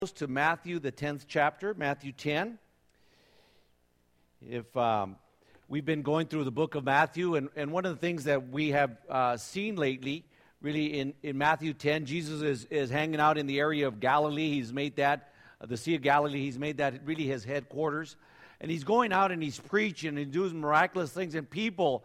To Matthew, the 10th chapter, Matthew 10. We've been going through the book of Matthew, and one of the things that we have seen lately, really in Matthew 10, Jesus is hanging out in the area of Galilee. He's made that, the Sea of Galilee, he's made that really his headquarters. And he's going out and he's preaching and doing miraculous things, and people,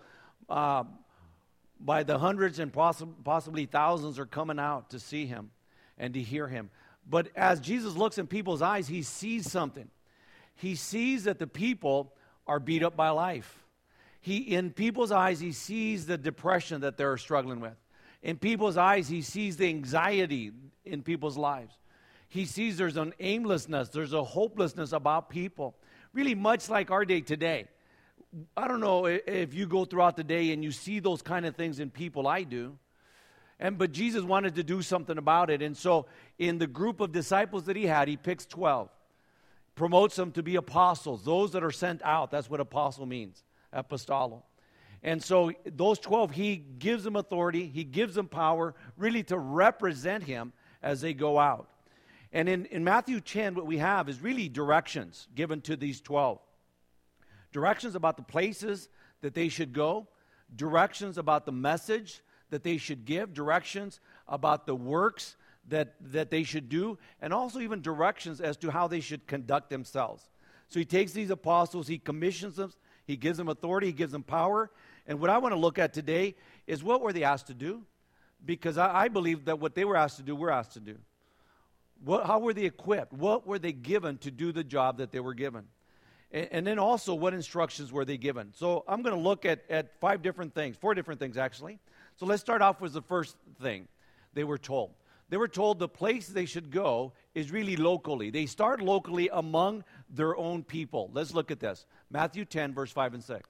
by the hundreds and possibly thousands, are coming out to see him and to hear him. But as Jesus looks in people's eyes, he sees something. He sees that the people are beat up by life. In people's eyes, he sees the depression that they're struggling with. In people's eyes, he sees the anxiety in people's lives. He sees there's an aimlessness, there's a hopelessness about people. Really much like our day today. I don't know if you go throughout the day and you see those kind of things in people. I do. But Jesus wanted to do something about it. And so in the group of disciples that he had, he picks 12. Promotes them to be apostles, those that are sent out. That's what apostle means, apostolo. And so those 12, he gives them authority. He gives them power really to represent him as they go out. And in Matthew 10, what we have is really directions given to these 12. Directions about the places that they should go. Directions about the message that they should give, directions about the works that they should do, and also even directions as to how they should conduct themselves. So he takes these apostles, he commissions them, he gives them authority, he gives them power. And what I want to look at today is what were they asked to do? Because I believe that what they were asked to do, we're asked to do. How were they equipped? What were they given to do the job that they were given? And then also, what instructions were they given? So I'm going to look at four different things actually. So let's start off with the first thing they were told. They were told the place they should go is really locally. They start locally among their own people. Let's look at this. Matthew 10, verse 5 and 6. It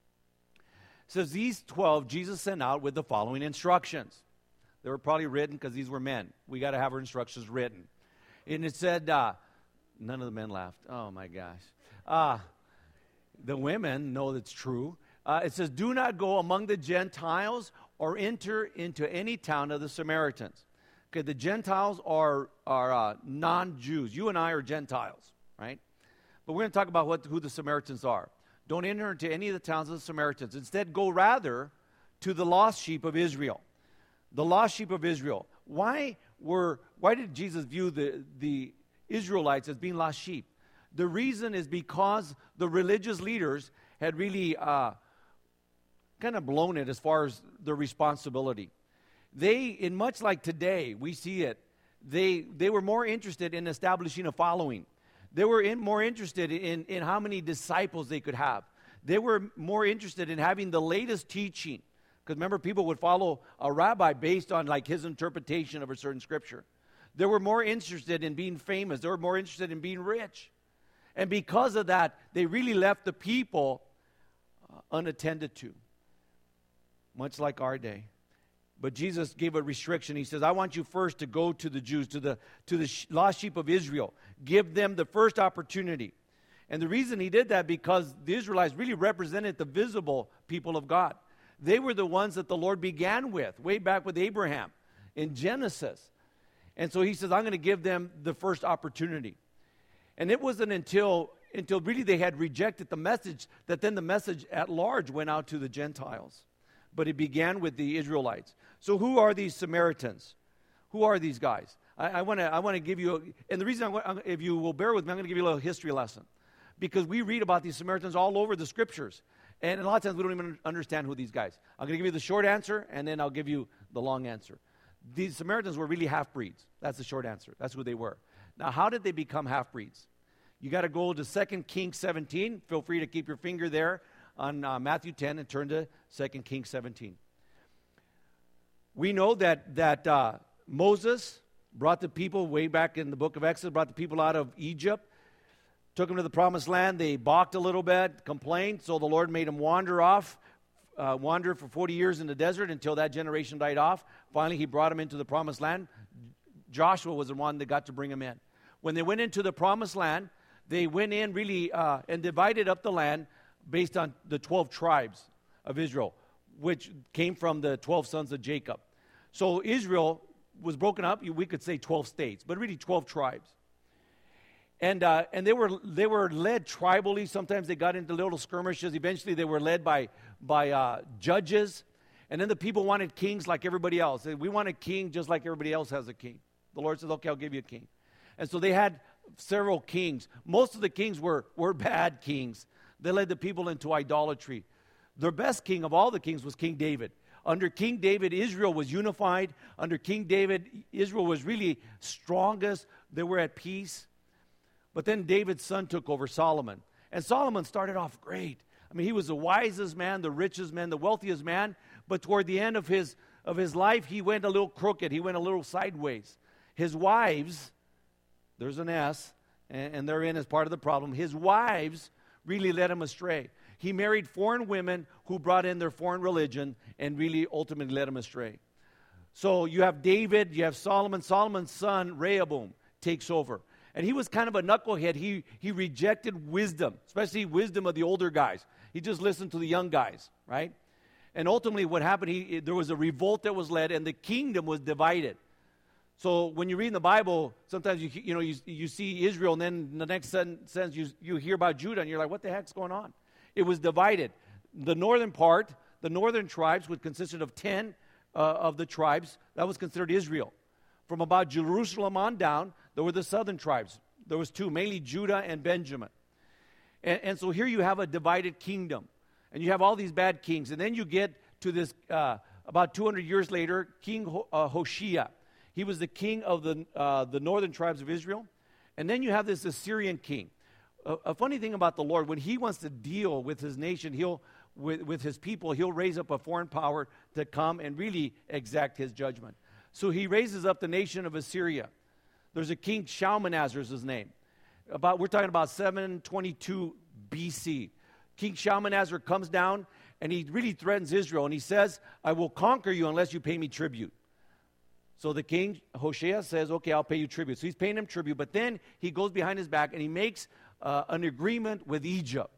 says, these 12 Jesus sent out with the following instructions. They were probably written because these were men. We got to have our instructions written. And it said, none of the men laughed. Oh, my gosh. The women know that's true. It says, do not go among the Gentiles or enter into any town of the Samaritans. Okay, the Gentiles are non-Jews. You and I are Gentiles, right? But we're going to talk about who the Samaritans are. Don't enter into any of the towns of the Samaritans. Instead, go rather to the lost sheep of Israel. The lost sheep of Israel. Why did Jesus view the Israelites as being lost sheep? The reason is because the religious leaders had really kind of blown it as far as their responsibility. In much like today, we see it, they were more interested in establishing a following. They were more interested in how many disciples they could have. They were more interested in having the latest teaching. Because remember, people would follow a rabbi based on like his interpretation of a certain scripture. They were more interested in being famous. They were more interested in being rich. And because of that, they really left the people unattended to. Much like our day. But Jesus gave a restriction. He says, I want you first to go to the Jews, to the lost sheep of Israel. Give them the first opportunity. And the reason he did that, because the Israelites really represented the visible people of God. They were the ones that the Lord began with, way back with Abraham in Genesis. And so he says, I'm going to give them the first opportunity. And it wasn't until really they had rejected the message that then the message at large went out to the Gentiles. But it began with the Israelites. So who are these Samaritans? Who are these guys? I want to give you, and the reason, if you will bear with me, I'm going to give you a little history lesson. Because we read about these Samaritans all over the scriptures. And a lot of times we don't even understand who these guys. I'm going to give you the short answer, and then I'll give you the long answer. These Samaritans were really half-breeds. That's the short answer. That's who they were. Now, how did they become half-breeds? You got to go to 2 Kings 17. Feel free to keep your finger there on Matthew 10 and turn to 2 Kings 17. We know that Moses brought the people way back in the book of Exodus, brought the people out of Egypt, took them to the promised land. They balked a little bit, complained, so the Lord made them wander for 40 years in the desert until that generation died off. Finally, he brought them into the promised land. Joshua was the one that got to bring them in. When they went into the promised land, they went in really and divided up the land based on the 12 tribes of Israel, which came from the 12 sons of Jacob. So Israel was broken up, we could say 12 states, but really 12 tribes. And they were led tribally. Sometimes they got into little skirmishes. Eventually, they were led by judges. And then the people wanted kings like everybody else. We want a king just like everybody else has a king. The Lord says, okay, I'll give you a king. And so they had several kings. Most of the kings were bad kings. They led the people into idolatry. Their best king of all the kings was King David. Under King David, Israel was unified. Under King David, Israel was really strongest. They were at peace. But then David's son took over, Solomon. And Solomon started off great. I mean, he was the wisest man, the richest man, the wealthiest man. But toward the end of his life, he went a little crooked. He went a little sideways. His wives, there's an S, and they're in as part of the problem. His wives really led him astray. He married foreign women who brought in their foreign religion and really ultimately led him astray. So you have David, you have Solomon. Solomon's son, Rehoboam, takes over. And he was kind of a knucklehead. He rejected wisdom, especially wisdom of the older guys. He just listened to the young guys, right? And ultimately what happened, there was a revolt that was led, and the kingdom was divided. So when you read in the Bible, sometimes you see Israel, and then in the next sentence you hear about Judah, and you're like, what the heck's going on? It was divided. The northern part, the northern tribes, which consisted of 10 of the tribes, that was considered Israel. From about Jerusalem on down, there were the southern tribes. There was two, mainly Judah and Benjamin. And so here you have a divided kingdom. And you have all these bad kings. And then you get to this, about 200 years later, King Hoshea. He was the king of the northern tribes of Israel. And then you have this Assyrian king. A funny thing about the Lord, when he wants to deal with his nation, with his people, he'll raise up a foreign power to come and really exact his judgment. So he raises up the nation of Assyria. There's a king, Shalmaneser is his name. We're talking about 722 BC. King Shalmaneser comes down, and he really threatens Israel, and he says, I will conquer you unless you pay me tribute. So the king, Hoshea, says, okay, I'll pay you tribute. So he's paying him tribute, but then he goes behind his back, and he makes an agreement with Egypt.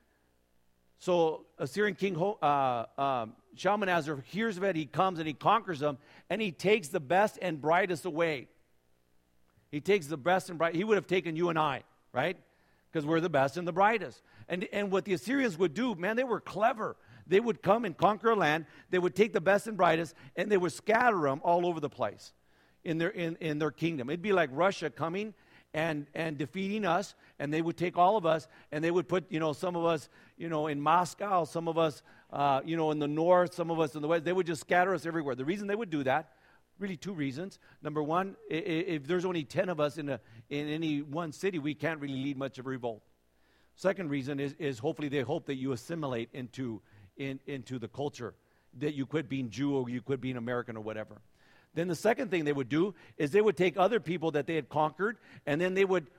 So Assyrian king Shalmaneser hears of it, he comes and he conquers them, and he takes the best and brightest away. He takes the best and brightest. He would have taken you and I, right? Because we're the best and the brightest. And what the Assyrians would do, man, they were clever. They would come and conquer a land. They would take the best and brightest, and they would scatter them all over the place in their kingdom. It'd be like Russia coming and defeating us, and they would take all of us, and they would put, some of us, in Moscow, some of us, in the north, some of us in the west. They would just scatter us everywhere. The reason they would do that, really two reasons. Number one, if there's only 10 of us in any one city, we can't really lead much of a revolt. Second reason is hopefully they hope that you assimilate into the culture, that you quit being Jew or you quit being American or whatever. Then the second thing they would do is they would take other people that they had conquered, and then they would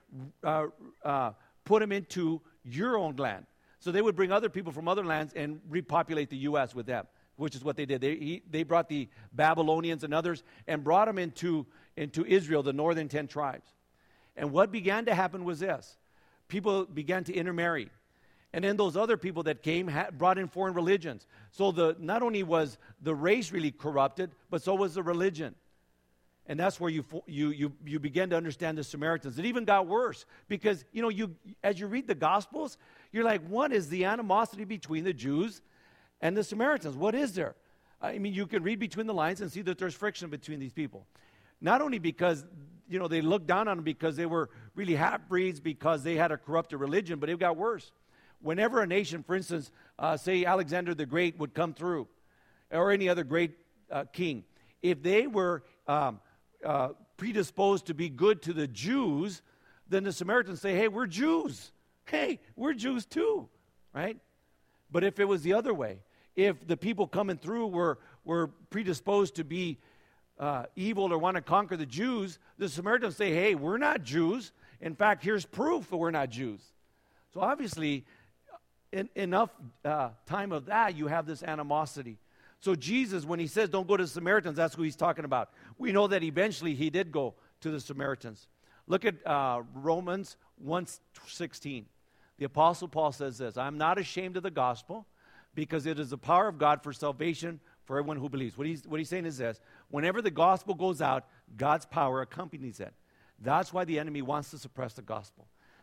put them into your own land. So they would bring other people from other lands and repopulate the U.S. with them, which is what they did. They brought the Babylonians and others and brought them into Israel, the northern 10 tribes. And what began to happen was this. People began to intermarry. And then those other people that came brought in foreign religions. So not only was the race really corrupted, but so was the religion. And that's where you begin to understand the Samaritans. It even got worse because, as you read the Gospels, you're like, what is the animosity between the Jews and the Samaritans? What is there? I mean, you can read between the lines and see that there's friction between these people. Not only because, they looked down on them because they were really half-breeds, because they had a corrupted religion, but it got worse. Whenever a nation, for instance, say Alexander the Great would come through, or any other great king, if they were predisposed to be good to the Jews, then the Samaritans say, hey, we're Jews. Hey, we're Jews too, right? But if it was the other way, if the people coming through were predisposed to be evil or want to conquer the Jews, the Samaritans say, hey, we're not Jews. In fact, here's proof that we're not Jews. So obviously, in enough time of that, you have this animosity. So Jesus, when he says don't go to the Samaritans, that's who he's talking about. We know that eventually he did go to the Samaritans. Look at Romans 1:16. The Apostle Paul says this, I'm not ashamed of the gospel because it is the power of God for salvation for everyone who believes. What he's saying is this, whenever the gospel goes out, God's power accompanies it. That's why the enemy wants to suppress the gospel.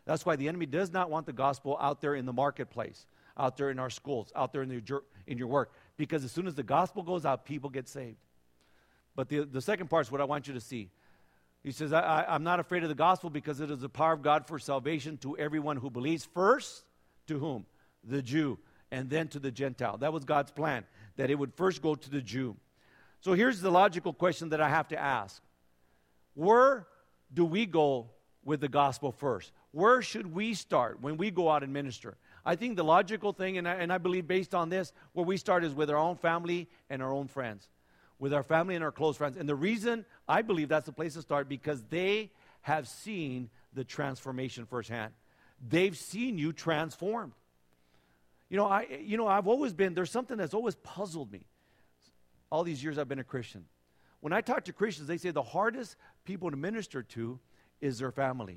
That's why the enemy does not want the gospel out there in the marketplace, out there in our schools, out there in your work. Because as soon as the gospel goes out, people get saved. But the second part is what I want you to see. He says, I'm not afraid of the gospel because it is the power of God for salvation to everyone who believes. First, to whom? The Jew, and then to the Gentile. That was God's plan, that it would first go to the Jew. So here's the logical question that I have to ask. Where do we go with the gospel first? Where should we start when we go out and minister? I think the logical thing, and I believe based on this, where we start is with our own family and our own friends. With our family and our close friends. And the reason I believe that's the place to start, because they have seen the transformation firsthand. They've seen you transformed. I've always been, there's something that's always puzzled me. All these years I've been a Christian. When I talk to Christians, they say the hardest people to minister to is their family.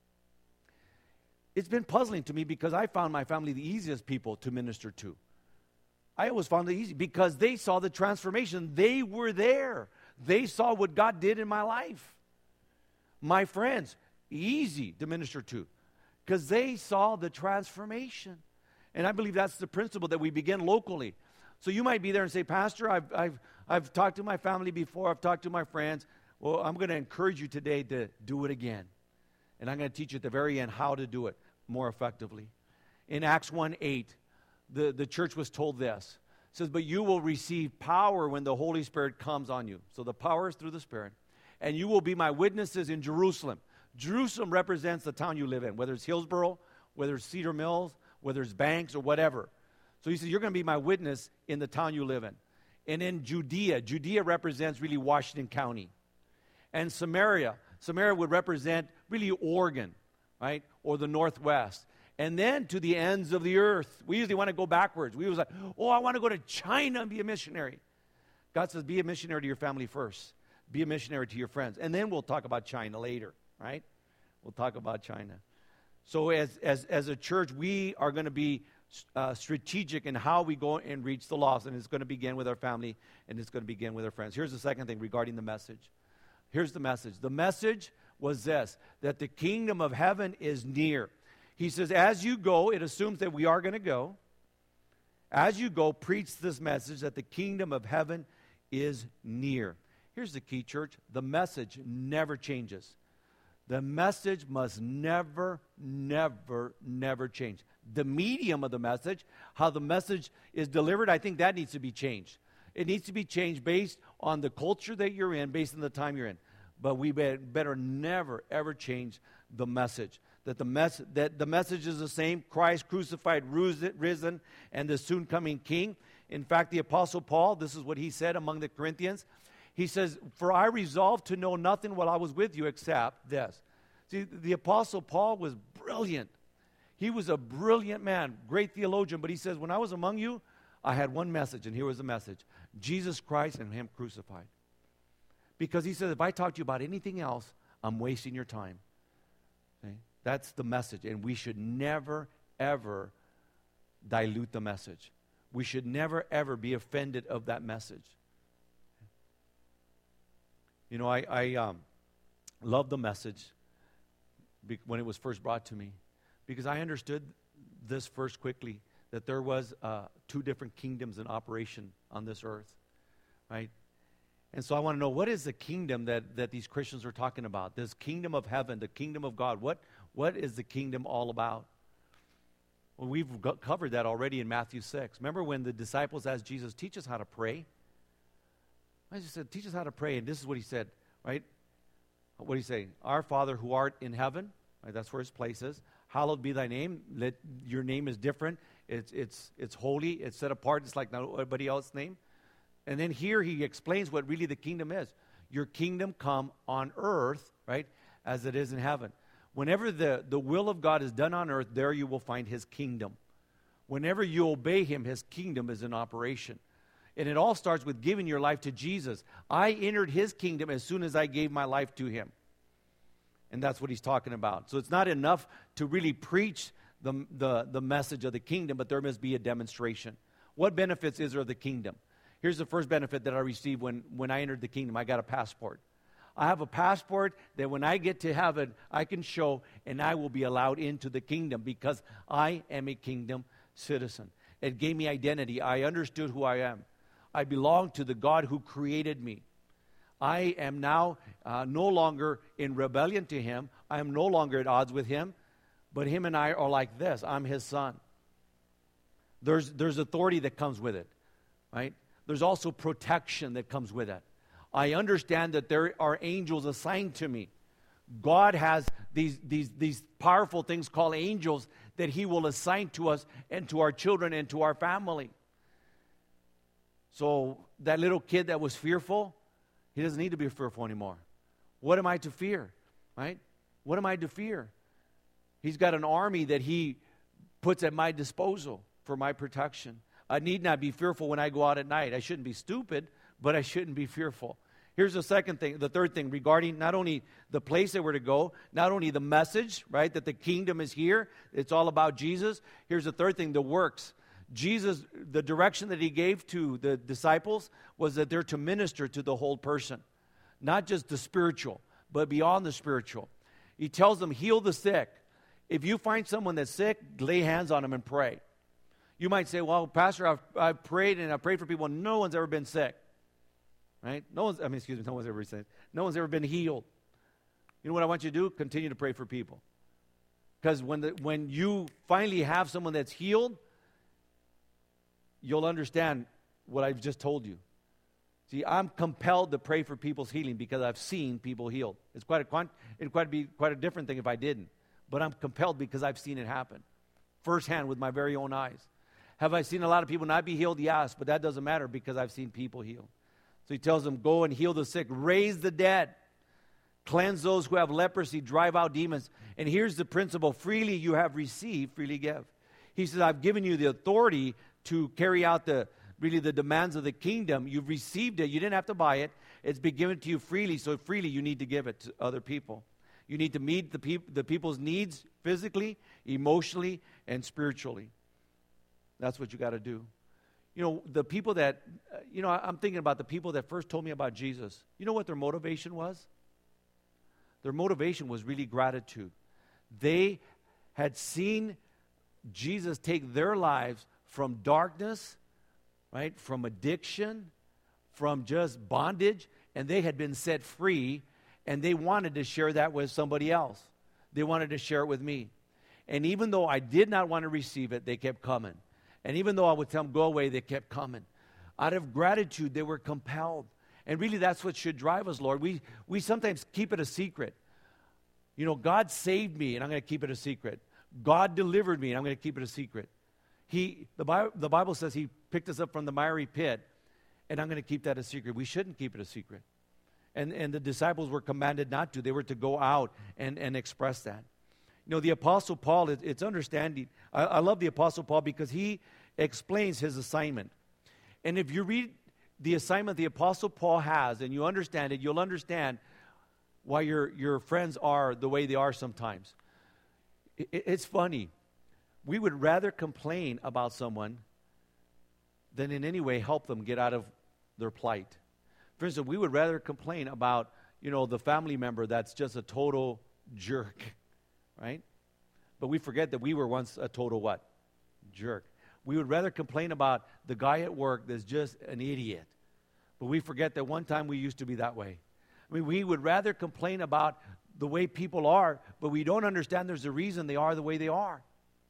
It's been puzzling to me because I found my family the easiest people to minister to. I always found it easy because they saw the transformation. They were there. They saw what God did in my life. My friends, easy to minister to because they saw the transformation. And I believe that's the principle that we begin locally. So you might be there and say, Pastor, I've talked to my family before. I've talked to my friends. Well, I'm going to encourage you today to do it again. And I'm going to teach you at the very end how to do it more effectively. In Acts 1:8, the church was told this. It says, but you will receive power when the Holy Spirit comes on you. So the power is through the Spirit. And you will be my witnesses in Jerusalem. Jerusalem represents the town you live in, whether it's Hillsboro, whether it's Cedar Mills, whether it's Banks or whatever. So he says, you're going to be my witness in the town you live in. And in Judea represents really Washington County. And Samaria would represent really Oregon, right, or the Northwest. And then to the ends of the earth. We usually want to go backwards. We was like, I want to go to China and be a missionary. God says, be a missionary to your family first. Be a missionary to your friends. And then we'll talk about China later, right? We'll talk about China. So as a church, we are going to be strategic in how we go and reach the lost. And it's going to begin with our family, and it's going to begin with our friends. Here's the second thing regarding the message. Here's the message. The message was this, that the kingdom of heaven is near. He says, as you go, it assumes that we are going to go. As you go, preach this message that the kingdom of heaven is near. Here's the key, church. The message never changes. The message must never, never, never change. The medium of the message, how the message is delivered, I think that needs to be changed. It needs to be changed based on the culture that you're in, based on the time you're in. But we better never, ever change the message. That the message is the same, Christ crucified, risen, and the soon coming King. In fact, the Apostle Paul, this is what he said among the Corinthians. He says, for I resolved to know nothing while I was with you except this. See, the Apostle Paul was brilliant. He was a brilliant man, great theologian, but he says, when I was among you, I had one message, and here was the message. Jesus Christ and him crucified. Because he says, if I talk to you about anything else, I'm wasting your time. Okay? That's the message, and we should never, ever dilute the message. We should never, ever be offended of that message. You know, I love the message when it was first brought to me, because I understood this first quickly, that there was two different kingdoms in operation on this earth, right? And so I want to know, what is the kingdom that these Christians are talking about? This kingdom of heaven, the kingdom of God. What is the kingdom all about? Well, we've covered that already in Matthew 6. Remember when the disciples asked Jesus, teach us how to pray? I just said, teach us how to pray. And this is what he said, right? What did he say? Our Father who art in heaven, right? That's where his place is. Hallowed be thy name. Your name is different. It's holy. It's set apart. It's like nobody else's name. And then here he explains what really the kingdom is. Your kingdom come on earth, right, as it is in heaven. Whenever the will of God is done on earth, there you will find his kingdom. Whenever you obey him, his kingdom is in operation. And it all starts with giving your life to Jesus. I entered his kingdom as soon as I gave my life to him. And that's what he's talking about. So it's not enough to really preach the message of the kingdom, but there must be a demonstration. What benefits is there of the kingdom? Here's the first benefit that I received when I entered the kingdom. I got a passport. I have a passport that when I get to heaven, I can show, and I will be allowed into the kingdom because I am a kingdom citizen. It gave me identity. I understood who I am. I belong to the God who created me. I am now no longer in rebellion to him. I am no longer at odds with him, but him and I are like this. I'm his son. There's authority that comes with it, right? There's also protection that comes with it. I understand that there are angels assigned to me. God has these powerful things called angels that he will assign to us and to our children and to our family. So that little kid that was fearful, he doesn't need to be fearful anymore. What am I to fear, right? What am I to fear? He's got an army that he puts at my disposal for my protection. I need not be fearful when I go out at night. I shouldn't be stupid, but I shouldn't be fearful. Here's the third thing regarding not only the place that we're to go, not only the message, right, that the kingdom is here. It's all about Jesus. Here's the third thing, the works. Jesus, the direction that he gave to the disciples was that they're to minister to the whole person, not just the spiritual, but beyond the spiritual. He tells them, heal the sick. If you find someone that's sick, lay hands on them and pray. You might say, well, Pastor, I've prayed and I've prayed for people, and no one's ever been sick. Right? No one's ever been sick. No one's ever been healed. You know what I want you to do? Continue to pray for people. Because when you finally have someone that's healed, you'll understand what I've just told you. See, I'm compelled to pray for people's healing because I've seen people healed. It'd be quite a different thing if I didn't. But I'm compelled because I've seen it happen firsthand with my very own eyes. Have I seen a lot of people not be healed? Yes, but that doesn't matter because I've seen people healed. So he tells them, go and heal the sick, raise the dead, cleanse those who have leprosy, drive out demons. And here's the principle, freely you have received, freely give. He says, I've given you the authority to carry out the demands of the kingdom. You've received it. You didn't have to buy it. It's been given to you freely, so freely you need to give it to other people. You need to meet the people's needs physically, emotionally, and spiritually. That's what you got to do. You know, the people that, I'm thinking about the people that first told me about Jesus. You know what their motivation was? Their motivation was really gratitude. They had seen Jesus take their lives from darkness, right, from addiction, from just bondage, and they had been set free, and they wanted to share that with somebody else. They wanted to share it with me. And even though I did not want to receive it, they kept coming. And even though I would tell them, go away, they kept coming. Out of gratitude, they were compelled. And really, that's what should drive us, Lord. We sometimes keep it a secret. You know, God saved me, and I'm going to keep it a secret. God delivered me, and I'm going to keep it a secret. The Bible says he picked us up from the miry pit, and I'm going to keep that a secret. We shouldn't keep it a secret. And the disciples were commanded not to. They were to go out and express that. You know, the Apostle Paul, it's understanding. I love the Apostle Paul because he explains his assignment. And if you read the assignment the Apostle Paul has and you understand it, you'll understand why your friends are the way they are sometimes. It's funny. We would rather complain about someone than in any way help them get out of their plight. For instance, we would rather complain about, the family member that's just a total jerk, right? But we forget that we were once a total what? Jerk. We would rather complain about the guy at work that's just an idiot. But we forget that one time we used to be that way. I mean, we would rather complain about the way people are, but we don't understand there's a reason they are the way they are.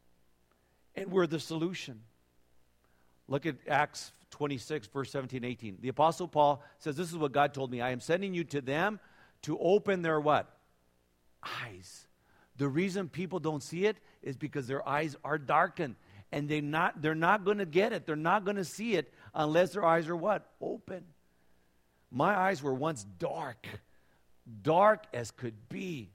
And we're the solution. Look at Acts 26, verse 17, 18. The Apostle Paul says, this is what God told me. I am sending you to them to open their what? Eyes. The reason people don't see it is because their eyes are darkened. And they're not going to get it. They're not going to see it unless their eyes are what? Open. My eyes were once dark. Dark as could be.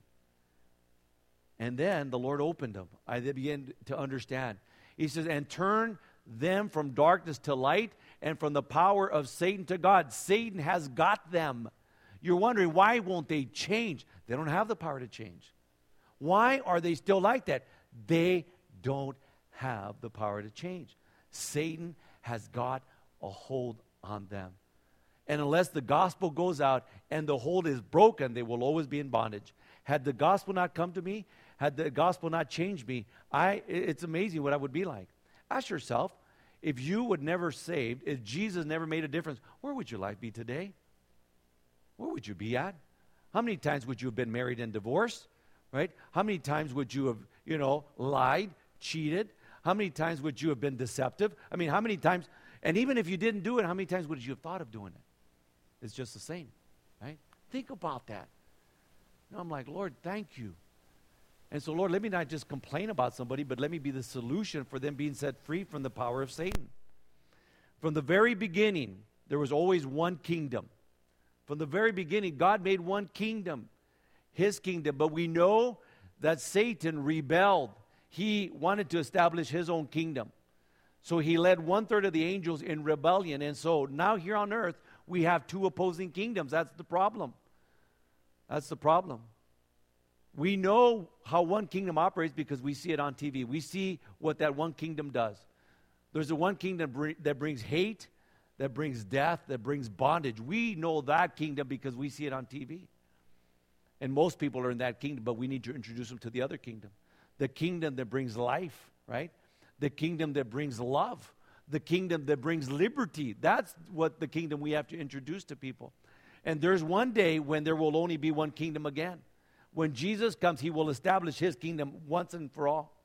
And then the Lord opened them. I began to understand. He says, and turn them from darkness to light and from the power of Satan to God. Satan has got them. You're wondering, why won't they change? They don't have the power to change. Why are they still like that? They don't have the power to change. Satan has got a hold on them. And unless the gospel goes out and the hold is broken, they will always be in bondage. Had the gospel not come to me, had the gospel not changed me, it's amazing what I would be like. Ask yourself, if you were never saved, if Jesus never made a difference, where would your life be today? Where would you be at? How many times would you have been married and divorced? Right? How many times would you have, lied, cheated? How many times would you have been deceptive? I mean, how many times, and even if you didn't do it, how many times would you have thought of doing it? It's just the same, right? Think about that. I'm like, Lord, thank you. And so, Lord, let me not just complain about somebody, but let me be the solution for them being set free from the power of Satan. From the very beginning, there was always one kingdom. From the very beginning, God made one kingdom, his kingdom. But we know that Satan rebelled. He wanted to establish his own kingdom. So he led 1/3 of the angels in rebellion. And so now here on earth, we have two opposing kingdoms. That's the problem. That's the problem. We know how one kingdom operates because we see it on TV. We see what that one kingdom does. There's a one kingdom that brings hate, that brings death, that brings bondage. We know that kingdom because we see it on TV. And most people are in that kingdom, but we need to introduce them to the other kingdom. The kingdom that brings life, right? The kingdom that brings love. The kingdom that brings liberty. That's what the kingdom we have to introduce to people. And there's one day when there will only be one kingdom again. When Jesus comes, he will establish his kingdom once and for all,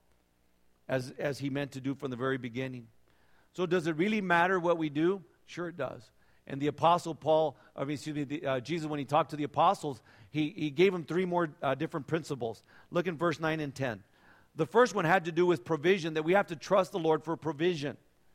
as he meant to do from the very beginning. So does it really matter what we do? Sure it does. And the Apostle Jesus, when he talked to the apostles, he gave them 3 more different principles. Look in verse 9 and 10. The first one had to do with provision, that we have to trust the Lord for provision.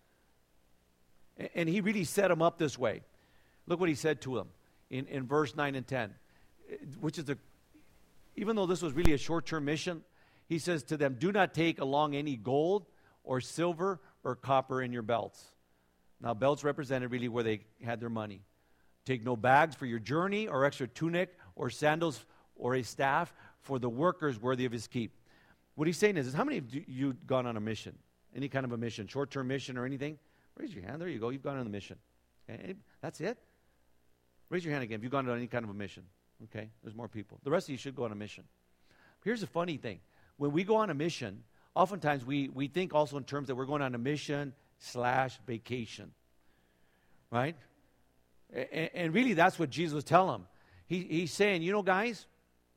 And he really set them up this way. Look what he said to them in verse 9 and 10, which is even though this was really a short-term mission, he says to them, do not take along any gold or silver or copper in your belts. Now, belts represented really where they had their money. Take no bags for your journey or extra tunic or sandals or a staff for the workers worthy of his keep. What he's saying is how many of you gone on a mission? Any kind of a mission, short-term mission or anything? Raise your hand. There you go. You've gone on a mission. Okay. That's it? Raise your hand again if you've gone on any kind of a mission. Okay, there's more people. The rest of you should go on a mission. Here's the funny thing. When we go on a mission, oftentimes we think also in terms that we're going on a mission/vacation. Right? And really that's what Jesus was telling them. He's saying, guys,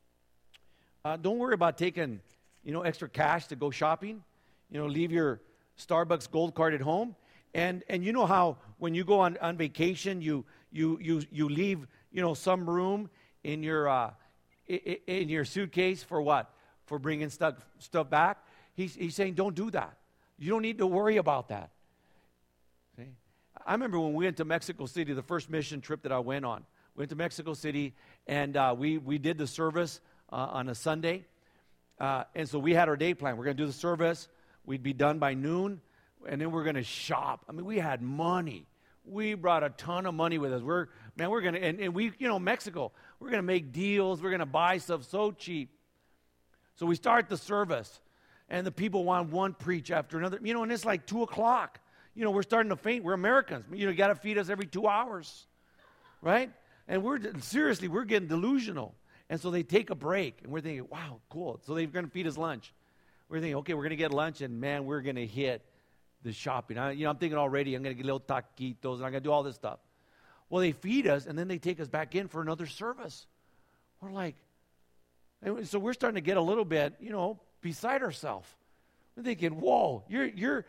don't worry about taking, extra cash to go shopping. Leave your Starbucks gold card at home. And you know how when you go on vacation, you leave, some room in your suitcase for what? For bringing stuff back. He's saying, don't do that. You don't need to worry about that. See? I remember when we went to Mexico City, the first mission trip that I went on. We went to Mexico City, and we did the service on a Sunday. And so we had our day plan. We're going to do the service. We'd be done by noon, and then we're going to shop. I mean, we had money. We brought a ton of money with us. We're going to, and we, Mexico, we're going to make deals. We're going to buy stuff so cheap. So we start the service, and the people want one preach after another, and it's like 2 o'clock. We're starting to faint. We're Americans. You got to feed us every 2 hours, right? And we're getting delusional. And so they take a break, and we're thinking, wow, cool. So they're going to feed us lunch. We're thinking, okay, we're going to get lunch, and man, we're going to hit the shopping. I'm thinking already, I'm going to get little taquitos, and I'm going to do all this stuff. Well, they feed us, and then they take us back in for another service. We're like, and so we're starting to get a little bit, beside ourselves. We're thinking, whoa, you're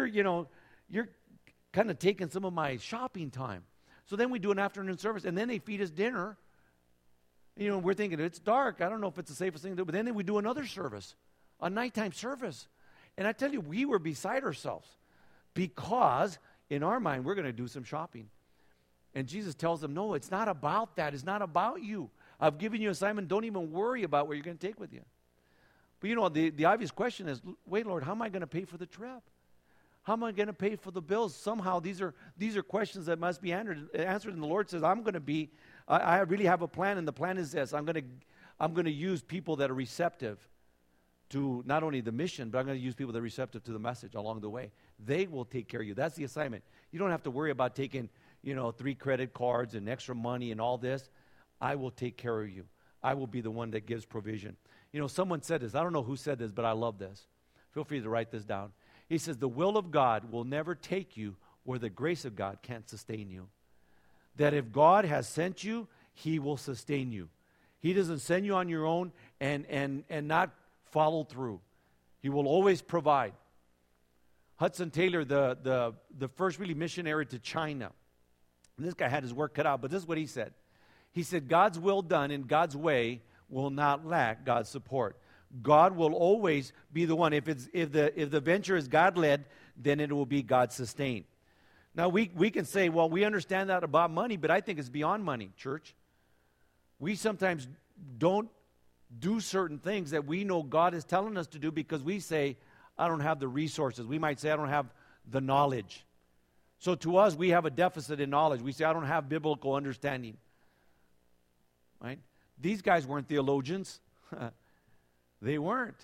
kind of taking some of my shopping time. So then we do an afternoon service, and then they feed us dinner. We're thinking, it's dark. I don't know if it's the safest thing to do. But then we do another service, a nighttime service. And I tell you, we were beside ourselves because in our mind, we're going to do some shopping. And Jesus tells them, no, it's not about that. It's not about you. I've given you an assignment. Don't even worry about what you're going to take with you. But the obvious question is, wait, Lord, how am I going to pay for the trip? How am I going to pay for the bills? Somehow these are questions that must be answered. And the Lord says, I really have a plan, and the plan is this. I'm going to use people that are receptive to not only the mission, but I'm going to use people that are receptive to the message along the way. They will take care of you. That's the assignment. You don't have to worry about taking, 3 credit cards and extra money and all this. I will take care of you. I will be the one that gives provision. Someone said this. I don't know who said this, but I love this. Feel free to write this down. He says, the will of God will never take you where the grace of God can't sustain you. That if God has sent you, He will sustain you. He doesn't send you on your own and not follow through. He will always provide. Hudson Taylor, the first really missionary to China, and this guy had his work cut out, but this is what he said. He said, God's will done in God's way will not lack God's support. God will always be the one. If the venture is God-led, then it will be God-sustained. Now, we can say, well, we understand that about money, but I think it's beyond money, church. We sometimes don't do certain things that we know God is telling us to do because we say, I don't have the resources. We might say, I don't have the knowledge. So to us, we have a deficit in knowledge. We say, I don't have biblical understanding. Right? These guys weren't theologians. They weren't.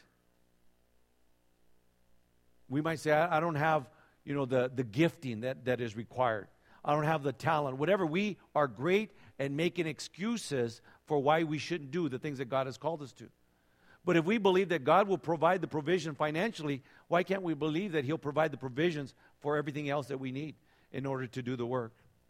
We might say, I don't have, the gifting that is required. I don't have the talent. Whatever, we are great at making excuses for why we shouldn't do the things that God has called us to. But if we believe that God will provide the provision financially, why can't we believe that He'll provide the provisions for everything else that we need in order to do the work?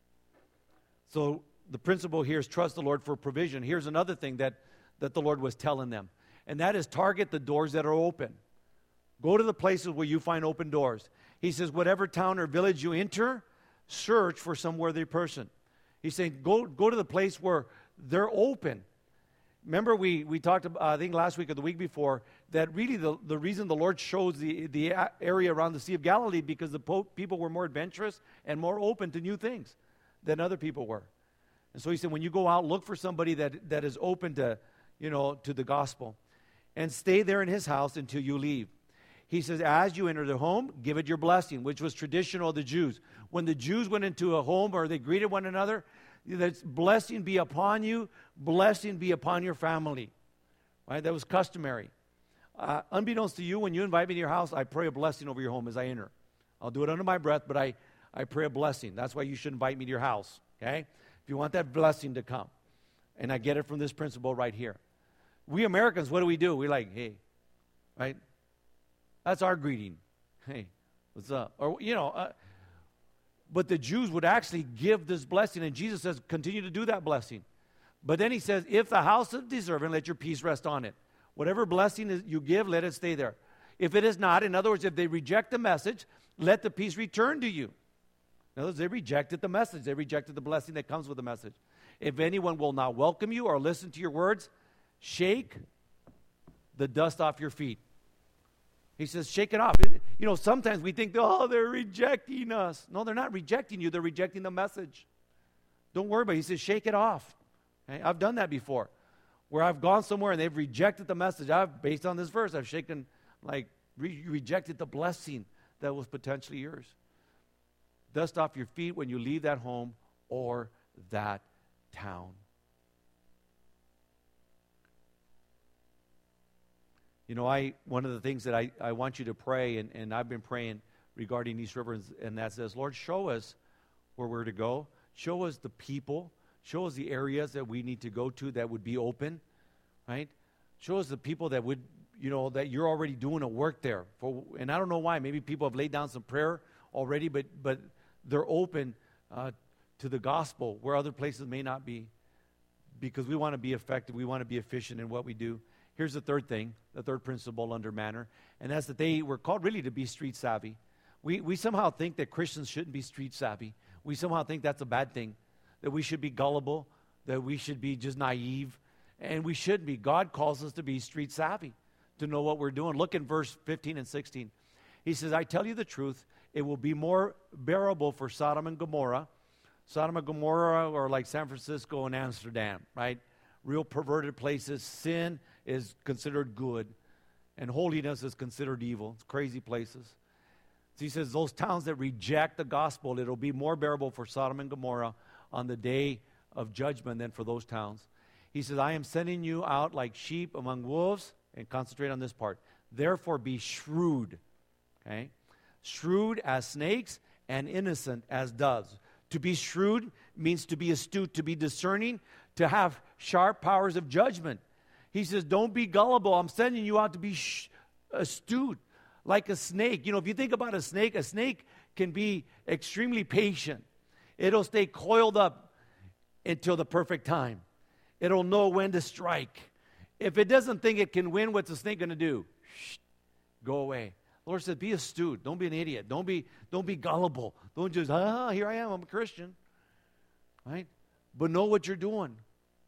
So the principle here is trust the Lord for provision. Here's another thing that the Lord was telling them, and that is target the doors that are open. Go to the places where you find open doors. He says, whatever town or village you enter, search for some worthy person. He's saying, go to the place where they're open. Remember, we talked about, I think last week or the week before, that really the reason the Lord chose the area around the Sea of Galilee because the people were more adventurous and more open to new things than other people were. And so He said, when you go out, look for somebody that is open to the gospel. And stay there in his house until you leave. He says, as you enter the home, give it your blessing, which was traditional of the Jews. When the Jews went into a home or they greeted one another, that's blessing be upon you, blessing be upon your family. Right? That was customary. Unbeknownst to you, when you invite me to your house, I pray a blessing over your home as I enter. I'll do it under my breath, but I pray a blessing. That's why you should invite me to your house. Okay? If you want that blessing to come. And I get it from this principle right here. We Americans, what do? We're like, hey, right? That's our greeting. Hey, what's up? Or, but the Jews would actually give this blessing, and Jesus says, continue to do that blessing. But then He says, if the house is deserving, let your peace rest on it. Whatever blessing you give, let it stay there. If it is not, in other words, if they reject the message, let the peace return to you. In other words, they rejected the message. They rejected the blessing that comes with the message. If anyone will not welcome you or listen to your words, shake the dust off your feet. He says, shake it off. Sometimes we think, they're rejecting us. No, they're not rejecting you. They're rejecting the message. Don't worry about it. He says, shake it off. Okay? I've done that before, where I've gone somewhere and they've rejected the message. Based on this verse, I've shaken, rejected the blessing that was potentially yours. Dust off your feet when you leave that home or that town. One of the things that I want you to pray, and I've been praying regarding East River, and that says, Lord, show us where we're to go. Show us the people. Show us the areas that we need to go to that would be open, right? Show us the people that would, that you're already doing a work there. And I don't know why. Maybe people have laid down some prayer already, but they're open to the gospel where other places may not be, because we want to be effective. We want to be efficient in what we do. Here's the third thing, the third principle under manner, and that's that they were called really to be street savvy. We somehow think that Christians shouldn't be street savvy. We somehow think that's a bad thing, that we should be gullible, that we should be just naive, and we shouldn't be. God calls us to be street savvy, to know what we're doing. Look in verse 15 and 16. He says, I tell you the truth, it will be more bearable for Sodom and Gomorrah. Sodom and Gomorrah are like San Francisco and Amsterdam, right? Real perverted places. Sin is considered good, and holiness is considered evil. It's crazy places. So he says, those towns that reject the gospel, it'll be more bearable for Sodom and Gomorrah on the day of judgment than for those towns. He says, I am sending you out like sheep among wolves, and concentrate on this part. Therefore be shrewd, okay? Shrewd as snakes and innocent as doves. To be shrewd means to be astute, to be discerning, to have sharp powers of judgment. He says, don't be gullible. I'm sending you out to be astute, like a snake. If you think about a snake can be extremely patient. It'll stay coiled up until the perfect time. It'll know when to strike. If it doesn't think it can win, what's the snake going to do? Go away. The Lord says, be astute. Don't be an idiot. Don't be gullible. Don't just, here I am, I'm a Christian. Right? But know what you're doing.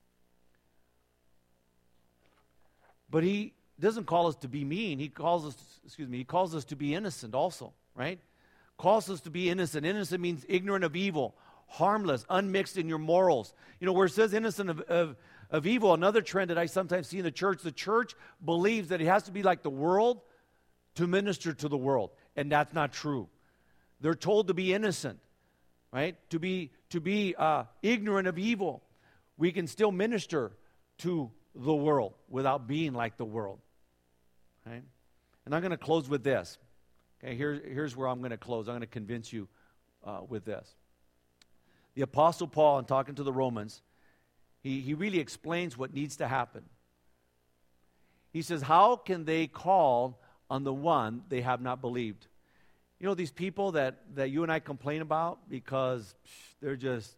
But he doesn't call us to be mean. He calls us to be innocent also, right? Calls us to be innocent. Innocent means ignorant of evil, harmless, unmixed in your morals. Where it says innocent of evil, another trend that I sometimes see in the church believes that it has to be like the world to minister to the world, and that's not true. They're told to be innocent, right? To be ignorant of evil. We can still minister to the world without being like the world, right? And I'm going to close with this. Okay, here's where I'm going to close. I'm going to convince you with this. The Apostle Paul, in talking to the Romans, he really explains what needs to happen. He says, how can they call on the one they have not believed? These people that you and I complain about because they're just,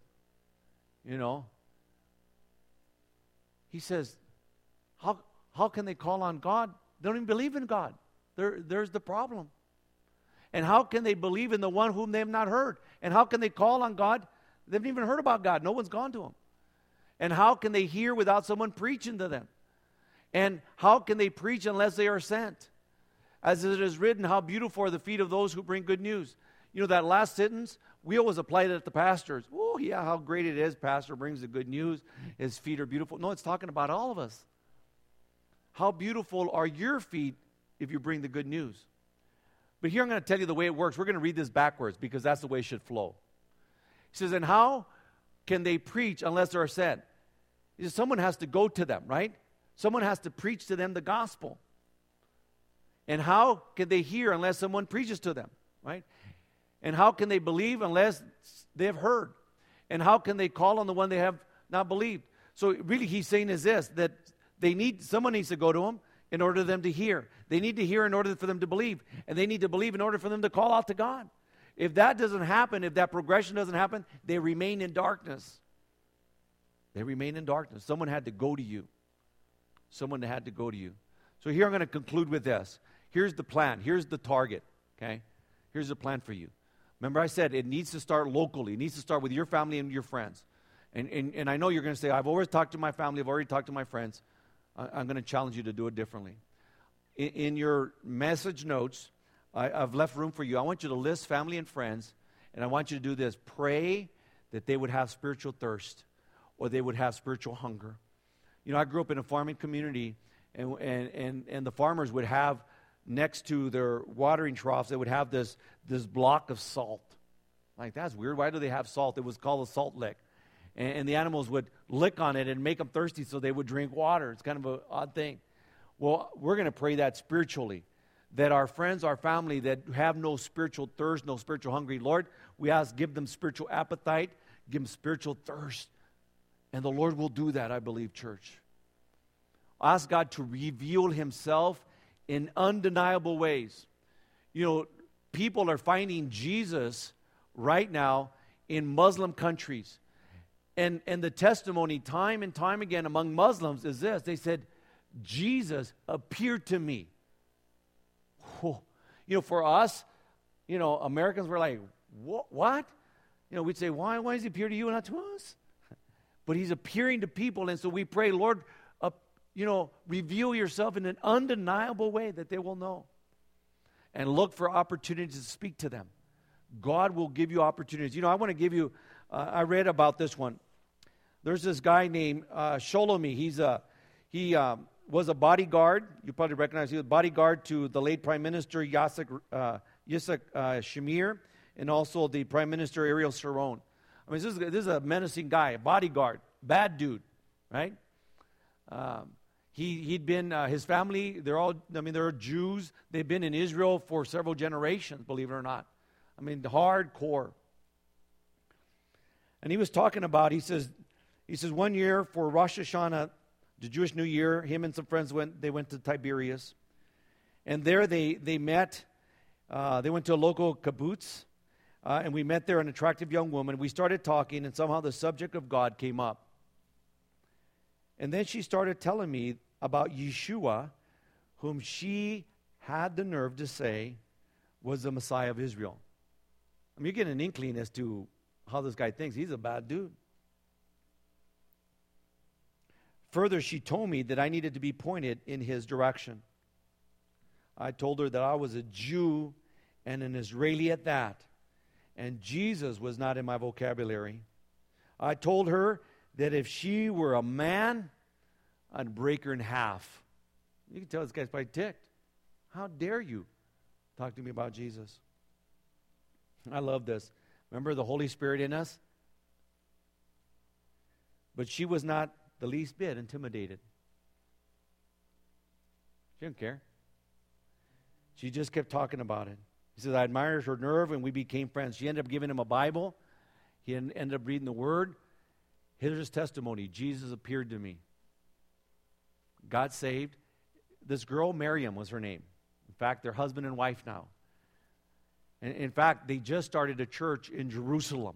he says, how can they call on God? They don't even believe in God. There's the problem. And how can they believe in the one whom they have not heard? And how can they call on God? They haven't even heard about God. No one's gone to them. And how can they hear without someone preaching to them? And how can they preach unless they are sent? As it is written, how beautiful are the feet of those who bring good news. That last sentence, we always apply it at the pastors. Oh, yeah, how great it is. Pastor brings the good news. His feet are beautiful. No, it's talking about all of us. How beautiful are your feet if you bring the good news? But here I'm going to tell you the way it works. We're going to read this backwards because that's the way it should flow. He says, and how can they preach unless they're sent? He says, someone has to go to them, right? Someone has to preach to them the gospel. And how can they hear unless someone preaches to them, right? And how can they believe unless they have heard? And how can they call on the one they have not believed? So really he's saying is this, that someone needs to go to them in order for them to hear. They need to hear in order for them to believe. And they need to believe in order for them to call out to God. If that doesn't happen, if that progression doesn't happen, they remain in darkness. They remain in darkness. Someone had to go to you. Someone had to go to you. So here I'm going to conclude with this. Here's the plan. Here's the target. Okay? Here's the plan for you. Remember I said it needs to start locally. It needs to start with your family and your friends. And I know you're going to say, I've always talked to my family. I've already talked to my friends. I'm going to challenge you to do it differently. In your message notes, I've left room for you. I want you to list family and friends, and I want you to do this. Pray that they would have spiritual thirst or they would have spiritual hunger. I grew up in a farming community, and the farmers would have next to their watering troughs, they would have this block of salt. Like, that's weird. Why do they have salt? It was called a salt lick. And the animals would lick on it and make them thirsty so they would drink water. It's kind of an odd thing. Well, we're going to pray that spiritually, that our friends, our family that have no spiritual thirst, no spiritual hunger, Lord, we ask, give them spiritual appetite, give them spiritual thirst. And the Lord will do that, I believe, church. Ask God to reveal himself in undeniable ways. People are finding Jesus right now in Muslim countries. And the testimony time and time again among Muslims is this. They said, Jesus appeared to me. Whoa. For us, Americans were like, what? We'd say, why does he appear to you and not to us? But he's appearing to people, and so we pray, Lord, reveal yourself in an undeniable way that they will know. And look for opportunities to speak to them. God will give you opportunities. I want to give you, I read about this one. There's this guy named Sholomi. He was a bodyguard. You probably recognize him. He was a bodyguard to the late Prime Minister Yitzhak Shamir and also the Prime Minister Ariel Sharon. I mean, this is a menacing guy, a bodyguard, bad dude, right? He'd been, his family, they're Jews. They've been in Israel for several generations, believe it or not. I mean, hardcore. And he was talking about, he says, one year for Rosh Hashanah, the Jewish New Year, him and some friends went to Tiberias. And there they met, they went to a local kibbutz, and we met there an attractive young woman. We started talking, and somehow the subject of God came up. And then she started telling me about Yeshua, whom she had the nerve to say was the Messiah of Israel. I mean, you get an inkling as to how this guy thinks. He's a bad dude. Further, she told me that I needed to be pointed in his direction. I told her that I was a Jew and an Israeli at that, and Jesus was not in my vocabulary. I told her that if she were a man, I'd break her in half. You can tell this guy's probably ticked. How dare you talk to me about Jesus? I love this. Remember the Holy Spirit in us? But she was not the least bit intimidated. She didn't care. She just kept talking about it. He says, I admired her nerve, and we became friends. She ended up giving him a Bible. He ended up reading the Word. Here's his testimony. Jesus appeared to me. Got saved. This girl, Miriam, was her name. In fact, they're husband and wife now. And in fact, they just started a church in Jerusalem.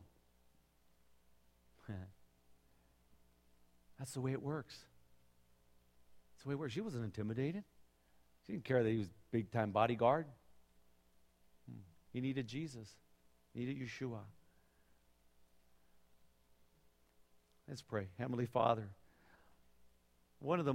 That's the way it works. That's the way it works. She wasn't intimidated. She didn't care that he was big-time bodyguard. He needed Jesus. He needed Yeshua. Let's pray. Heavenly Father, one of the